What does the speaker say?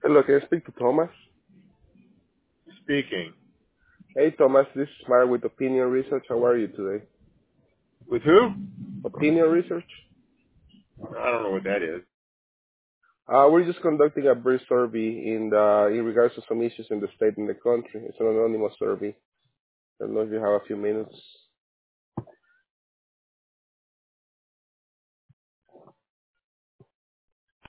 Hello, can I speak to Thomas? Speaking. Hey, Thomas, this is Mark with Opinion Research. How are you today? With who? Opinion Research? I don't know what that is. We're just conducting a brief survey in regards to some issues in the state and the country. It's an anonymous survey. I don't know if you have a few minutes.